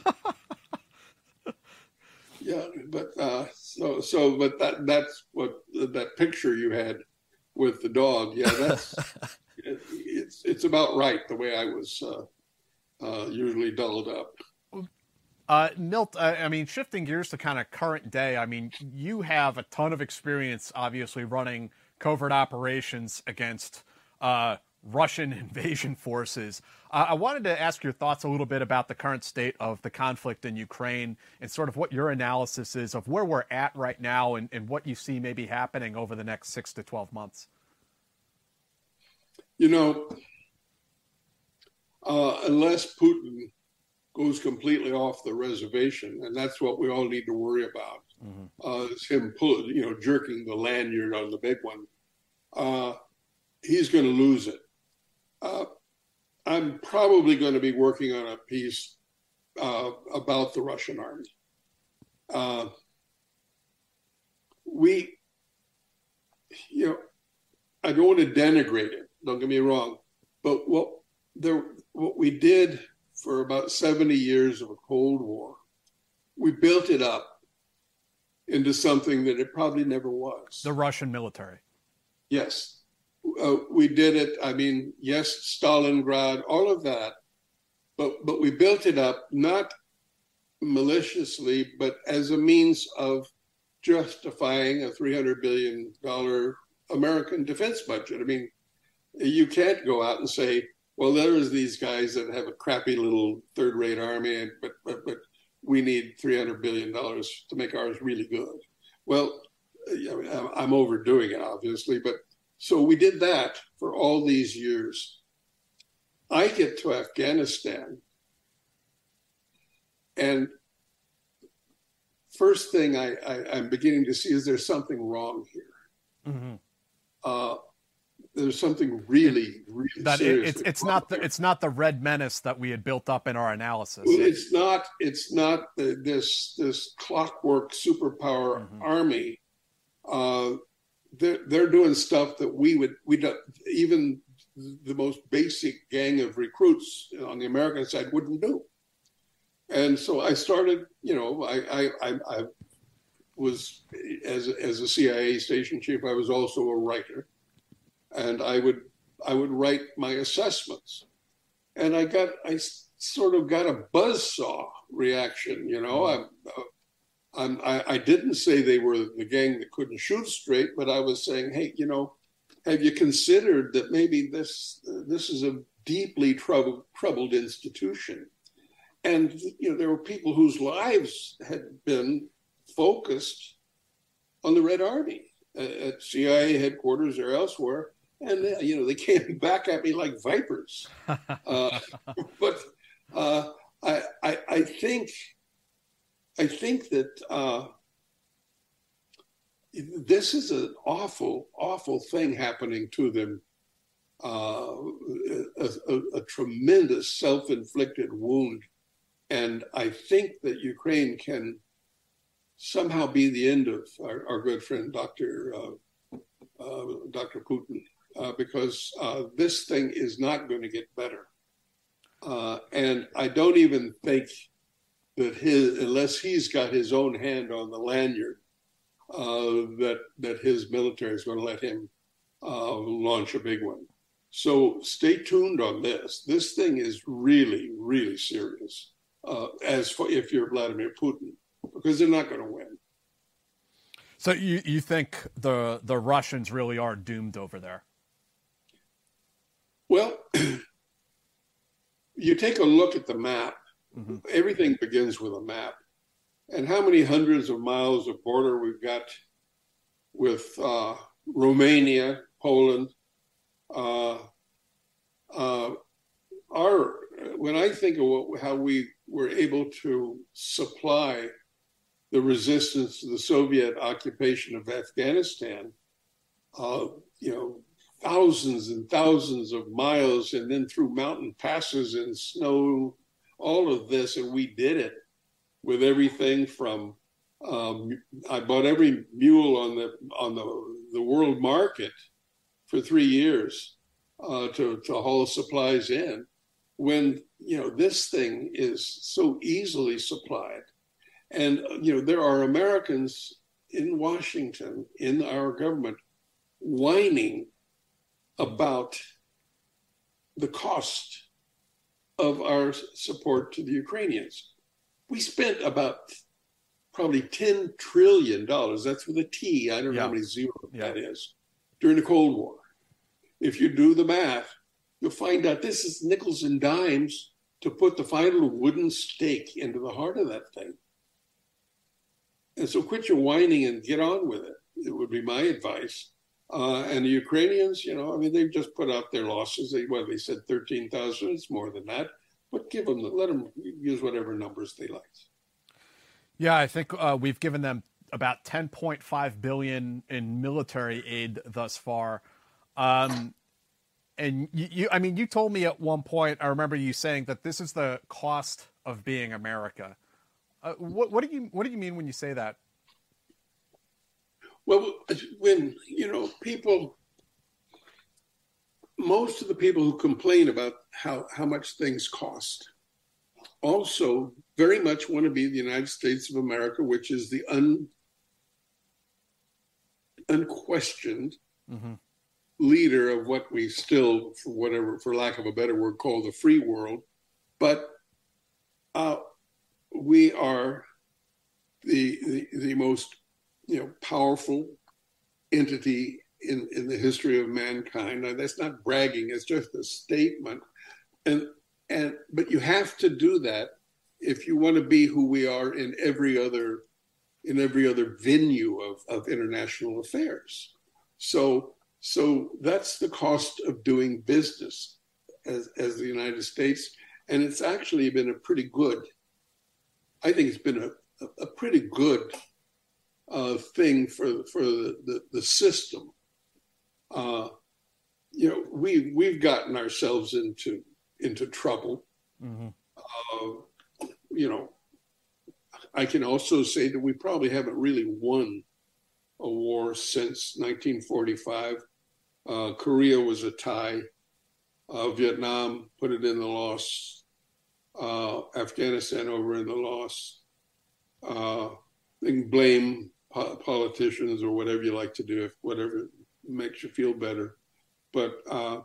E: Yeah, but but that's what that picture you had with the dog. Yeah, that's it's about right the way I was usually dolled up.
D: Milt, I mean, shifting gears to kind of current day, I mean, you have a ton of experience, obviously, running covert operations against Russian invasion forces. I wanted to ask your thoughts a little bit about the current state of the conflict in Ukraine and sort of what your analysis is of where we're at right now and what you see maybe happening over the next 6 to 12 months.
E: You know, unless Putin goes completely off the reservation, and that's what we all need to worry about. Is him jerking the lanyard on the big one. He's going to lose it. I'm probably going to be working on a piece about the Russian army. I don't want to denigrate it. Don't get me wrong, but what we did for about 70 years of a Cold War, we built it up into something that it probably never was.
D: The Russian military.
E: Yes. We did it. I mean, yes, Stalingrad, all of that, but we built it up not maliciously, but as a means of justifying a $300 billion American defense budget. I mean, you can't go out and say, well, there's these guys that have a crappy little third-rate army, but we need $300 billion to make ours really good. Well, I'm overdoing it, obviously, but so we did that for all these years. I get to Afghanistan, and first thing I'm beginning to see is there's something wrong here. There's something really serious.
D: It's not the red menace that we had built up in our analysis.
E: Well, it's not this clockwork superpower army. They're doing stuff that we don't, even the most basic gang of recruits on the American side wouldn't do. And so I started, I was, as a CIA station chief, I was also a writer. And I would write my assessments. And I sort of got a buzzsaw reaction, I didn't say they were the gang that couldn't shoot straight, but I was saying, hey, have you considered that maybe this is a deeply troubled institution? And, there were people whose lives had been focused on the Red Army at CIA headquarters or elsewhere. And, they came back at me like vipers. But I think that this is an awful, awful thing happening to them. A tremendous self-inflicted wound. And I think that Ukraine can somehow be the end of our good friend, Dr. Putin, because this thing is not going to get better. And I don't even think that unless he's got his own hand on the lanyard, that his military is going to let him launch a big one. So stay tuned on this. This thing is really, really serious. If you're Vladimir Putin, because they're not going to win.
D: So you think the Russians really are doomed over there?
E: Well, you take a look at the map. Mm-hmm. Everything begins with a map. And how many hundreds of miles of border we've got with Romania, Poland. When I think of how we were able to supply the resistance to the Soviet occupation of Afghanistan, thousands and thousands of miles, and then through mountain passes and snow, all of this, and we did it with everything from I bought every mule on the world market for 3 years to haul supplies in. When this thing is so easily supplied, and there are Americans in Washington, in our government, whining about the cost of our support to the Ukrainians. We spent about probably $10 trillion. That's with a T. I don't know how many zeros that is, during the Cold War. If you do the math, you'll find out this is nickels and dimes to put the final wooden stake into the heart of that thing. And so quit your whining and get on with it. It would be my advice. And the Ukrainians, they've just put out their losses. They said 13,000. It's more than that. But let them use whatever numbers they like.
D: Yeah, I think we've given them about $10.5 billion in military aid thus far. And you told me at one point, I remember you saying that this is the cost of being America. What do you mean when you say that?
E: Well, when most of the people who complain about how much things cost also very much want to be the United States of America, which is the unquestioned leader of what we still, for lack of a better word, call the free world. But we are the most powerful entity in the history of mankind. Now, that's not bragging; it's just a statement. But you have to do that if you want to be who we are in every other venue of international affairs. So that's the cost of doing business as the United States, and it's actually been a pretty good. I think it's been a pretty good thing for the system. We've gotten ourselves into trouble. Mm-hmm. I can also say that we probably haven't really won a war since 1945. Korea was a tie. Vietnam put it in the loss. Afghanistan over in the loss. They can blame politicians or whatever you like to do, whatever makes you feel better. But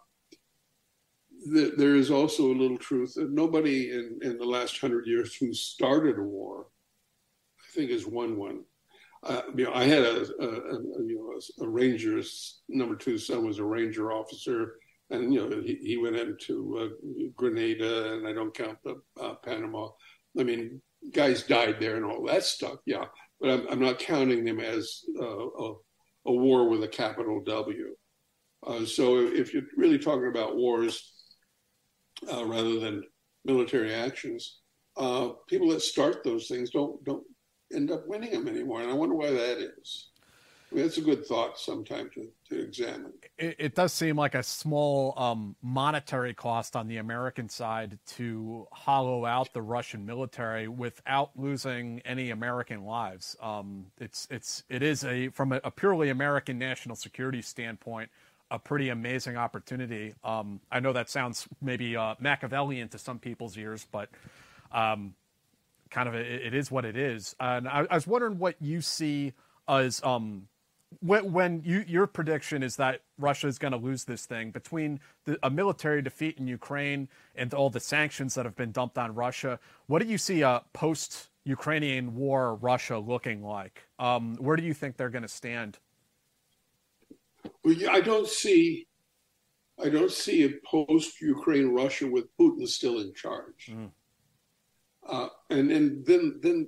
E: there is also a little truth that nobody in the last 100 years who started a war, I think, has won one. I had a Ranger's number 2 son was a Ranger officer, and he went into Grenada, and I don't count the Panama. I mean, guys died there and all that stuff. Yeah, but I'm not counting them as a war with a capital W. So if you're really talking about wars rather than military actions, people that start those things don't end up winning them anymore. And I wonder why that is. I mean, it's a good thought sometime to examine.
D: It does seem like a small monetary cost on the American side to hollow out the Russian military without losing any American lives. It is from a purely American national security standpoint, a pretty amazing opportunity. I know that sounds maybe Machiavellian to some people's ears, but kind of it is what it is. And I was wondering what you see as when your prediction is that Russia is going to lose this thing between a military defeat in Ukraine and all the sanctions that have been dumped on Russia. What do you see post Ukrainian war Russia looking like? Where do you think they're going to stand?
E: Well, I don't see a post-Ukraine Russia with Putin still in charge. And then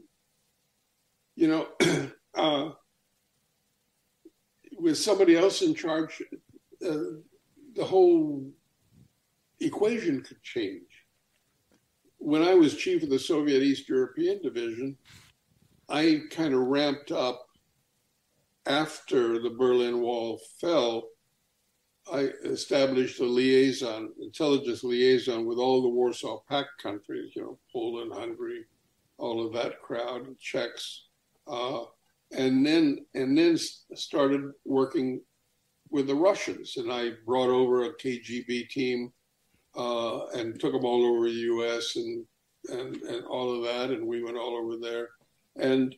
E: with somebody else in charge, the whole equation could change. When I was chief of the Soviet East European Division, I kind of ramped up after the Berlin Wall fell. I established a intelligence liaison with all the Warsaw Pact countries, Poland, Hungary, all of that crowd, Czechs, and then started working with the Russians. And I brought over a KGB team and took them all over the U.S. and all of that, and we went all over there. And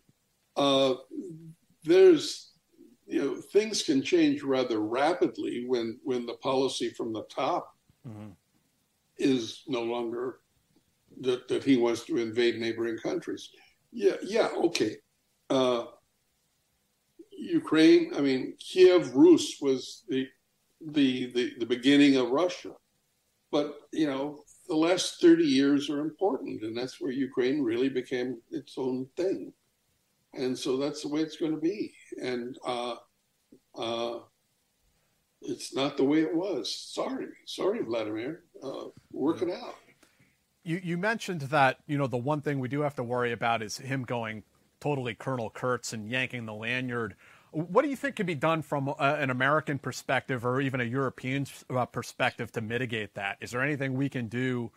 E: there's things can change rather rapidly when the policy from the top is no longer that he wants to invade neighboring countries. Okay. Ukraine, Kiev Rus was the beginning of Russia. But, the last 30 years are important, and that's where Ukraine really became its own thing. And so that's the way it's going to be. And it's not the way it was. Sorry, Vladimir. Work it out.
D: You mentioned that, the one thing we do have to worry about is him going totally Colonel Kurtz and yanking the lanyard. What do you think can be done from an American perspective or even a European perspective to mitigate that? Is there anything we can do,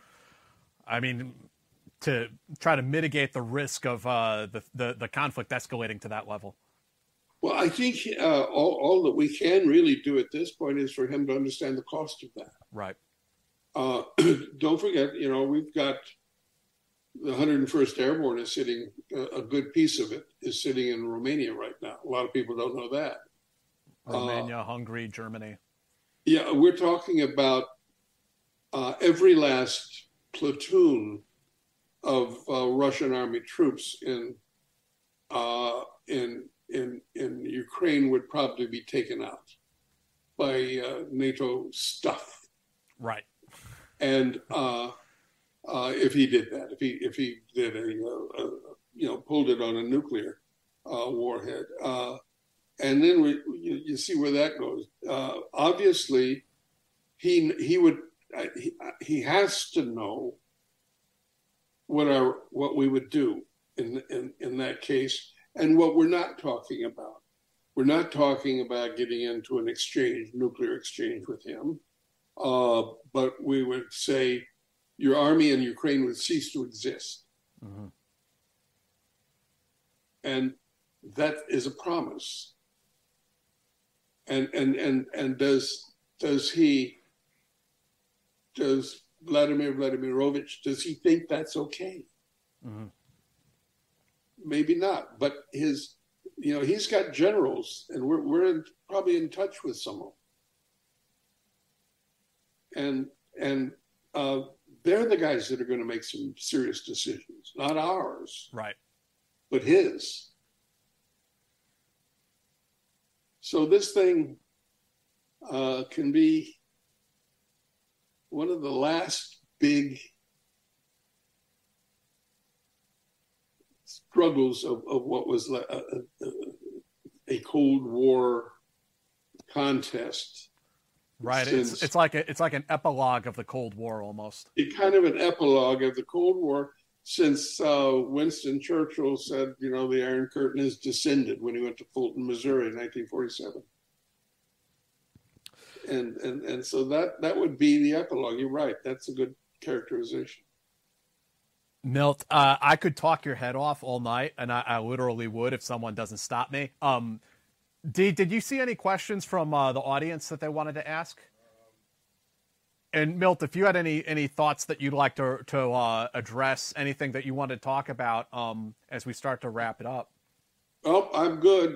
D: to try to mitigate the risk of the conflict escalating to that level?
E: Well, I think all that we can really do at this point is for him to understand the cost of that.
D: Right.
E: Don't forget, we've got the 101st Airborne is sitting, a good piece of it is sitting in Romania right now. A lot of people don't know that.
D: Romania, Hungary, Germany.
E: Yeah, we're talking about every last platoon of Russian army troops in Ukraine would probably be taken out by NATO stuff.
D: Right.
E: And if he did that, if he did pulled it on a nuclear warhead, and then you see where that goes. Obviously, he has to know what we would do in that case, and what we're not talking about. We're not talking about getting into an nuclear exchange with him, but we would say your army in Ukraine would cease to exist. Mm-hmm. And that is a promise. And does Vladimir Vladimirovich, does he think that's okay? Mm-hmm. Maybe not, but he's got generals, and we're probably in touch with some of them. And they're the guys that are going to make some serious decisions, not ours,
D: right?
E: But his. So this thing can be one of the last big struggles of what was a Cold War contest.
D: Right. It's like an epilogue of the Cold War almost.
E: It's kind of an epilogue of the Cold War since Winston Churchill said, the Iron Curtain has descended when he went to Fulton, Missouri in 1947. And so that would be the epilogue. You're right. That's a good characterization.
D: Milt, I could talk your head off all night, and I literally would if someone doesn't stop me. Did you see any questions from the audience that they wanted to ask? And Milt, if you had any thoughts that you'd like to address, anything that you want to talk about as we start to wrap it up.
E: Oh, I'm good.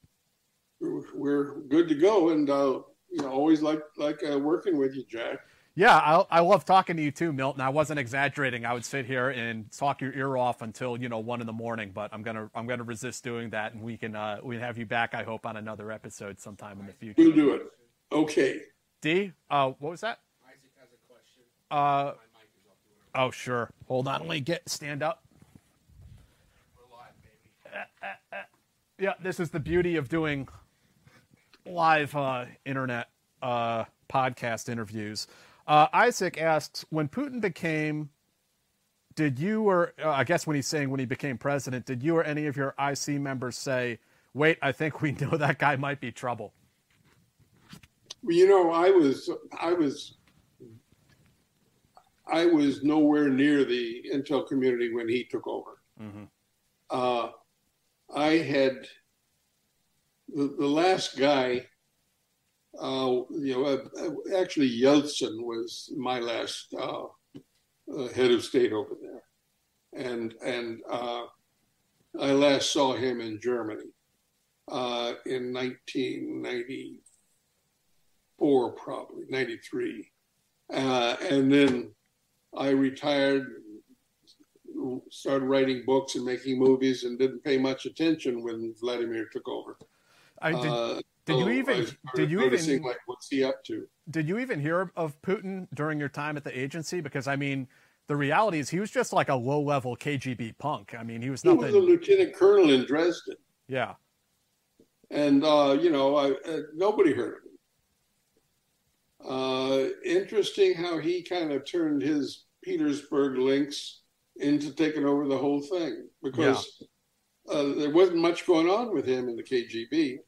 E: We're good to go, and always like working with you, Jack.
D: Yeah, I love talking to you too, Milton. I wasn't exaggerating. I would sit here and talk your ear off until 1 a.m, but I'm gonna resist doing that, and we can have you back. I hope on another episode sometime in the future.
E: We'll do it. Okay.
D: D, what was that?
F: Isaac has a question. My mic is up.
D: Oh sure. Hold on, let me stand up.
F: We're live, baby.
D: Yeah, this is the beauty of doing live internet podcast interviews. Isaac asks, when Putin became, I guess when he's saying when he became president, did you or any of your IC members say, wait, I think we know that guy might be trouble?
E: Well, I was nowhere near the intel community when he took over. Mm-hmm. I had the last guy. Actually, Yeltsin was my last head of state over there, and I last saw him in Germany in 1994, probably 93, and then I retired, started writing books and making movies, and didn't pay much attention when Vladimir took over.
D: Did you even
E: like, what's he up to?
D: Did you even hear of Putin during your time at the agency? Because I mean, the reality is he was just like a low-level KGB punk. I mean, he was nothing.
E: He was a lieutenant colonel in Dresden.
D: Yeah,
E: and nobody heard of him. Interesting how he kind of turned his Petersburg links into taking over the whole thing, because there wasn't much going on with him in the KGB.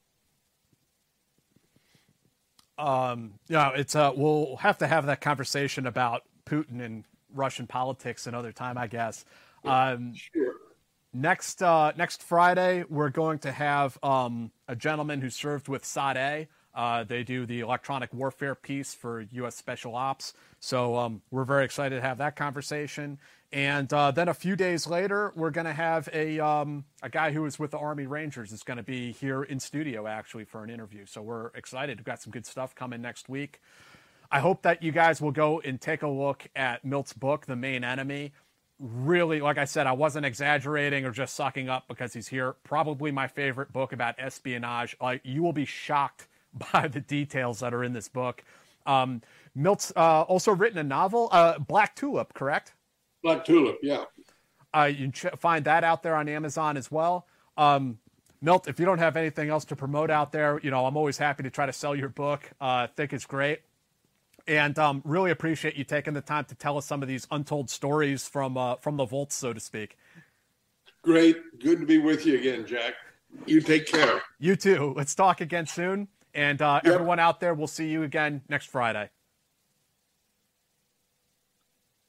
D: It's we'll have to have that conversation about Putin and Russian politics another time, I guess.
E: Sure.
D: Next Friday, we're going to have a gentleman who served with Sade. They do the electronic warfare piece for U.S. Special Ops. So we're very excited to have that conversation. And then a few days later, we're going to have a guy who was with the Army Rangers is going to be here in studio, actually, for an interview. So we're excited. We've got some good stuff coming next week. I hope that you guys will go and take a look at Milt's book, The Main Enemy. Really, like I said, I wasn't exaggerating or just sucking up because he's here. Probably my favorite book about espionage. You will be shocked by the details that are in this book. Milt's also written a novel, Black Tulip, correct?
E: Black Tulip, yeah.
D: You can find that out there on Amazon as well. Milt, if you don't have anything else to promote out there, I'm always happy to try to sell your book. I think it's great. And really appreciate you taking the time to tell us some of these untold stories from the vaults, so to speak.
E: Great. Good to be with you again, Jack. You take care.
D: You too. Let's talk again soon. And everyone out there, we'll see you again next Friday.